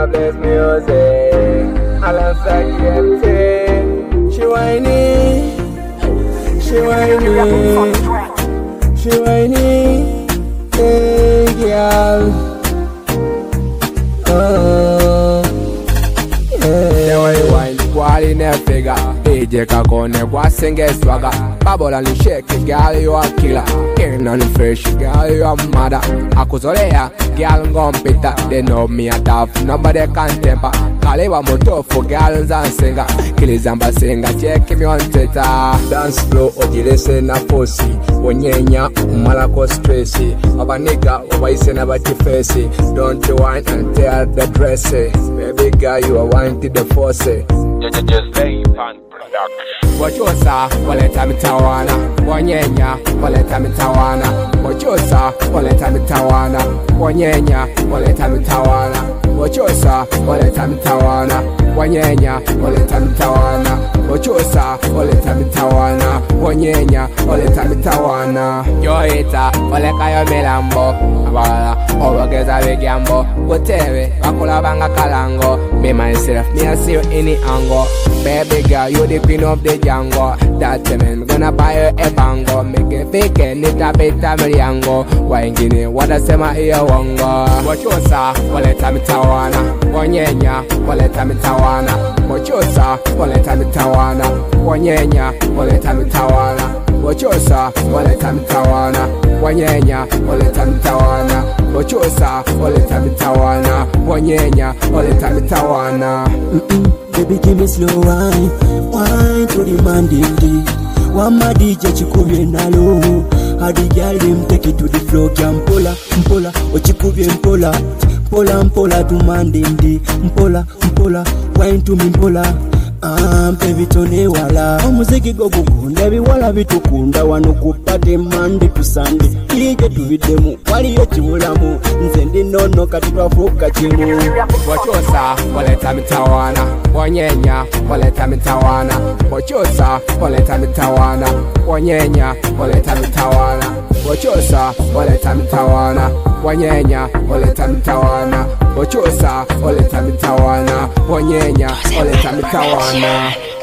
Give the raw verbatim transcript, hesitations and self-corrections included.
bless music. I love that she whiny, she whiny, she whiny, hey girl. Uh, yeah. Wine, quality ne figure. D J Kakone, kwa sing swagger. Bubble and shake it, girl, you a killer. Ain't none fresh, girl, you a mother. Akuzolea, girl, ngompita. They know me a tough, nobody can temper. Kaliwa motofu, girls and singer. Kilizamba singer, check me on Twitter. Dance flow, ojilese na fosi. Onyenya, umalako stressi. Aba nigga, obaise na bati face. Don't you whine and tear the dress. Baby girl, you are wine to the force. Just lay pan production. Wachosa, waleta mitawana. Wanyenya, waleta mitawana. Wachosa, waleta mitawana. Wanyenya, waleta mitawana. Wachosa, waleta mitawana. Wanyenya, waleta mitawana. Wachosa, waleta mitawana. Wanyenya, waleta mitawana. Yo hita, waleka yo milambo. Abala, obogeza begambo. Whatever, wakula banga kalango. Me myself, me I see you in the angle. Baby girl, you the queen of the jungle. That's the man, gonna buy you a bango. Make it fake and it a bit of mariango. Wine guinea, what I say my ear wongo. Wachosa, waleta mitawana. Wanyenya, waleta mitawana. Wachosa, waleta mitawana. Wanyenya, waleta mitawana. Wachosa, waleta mitawana. Wanyenya, waleta mitawana. Wachosa, waleta mitawana. Wanyenya, waleta mitawana. Baby, give me slow wine, wine to the mandingi. Wama D J chikubye nalo. Hadi girl them take it to the floor. Kya mpola, mpola, ochikubye mpola. Mpola, mpola to mandingi. Mpola, mpola, wine to me mpola. Ah, baby tone wala. Omuziki go gukunda biwala bitukunda wano kupate Monday to Sunday. Ije tuvidemu, wali yo chibulamu. Nze ndi nono kati twafuka chimu. Wachosa, waleta mitawana. Wanyenya, waleta mitawana. Wachosa, waleta mitawana. Wanyenya, waleta mitawana. Wachosa, waleta mitawana. Wanyenya, waleta mitawana. Wachosa, waleta mitawana. Wanyenya, waleta mitawana.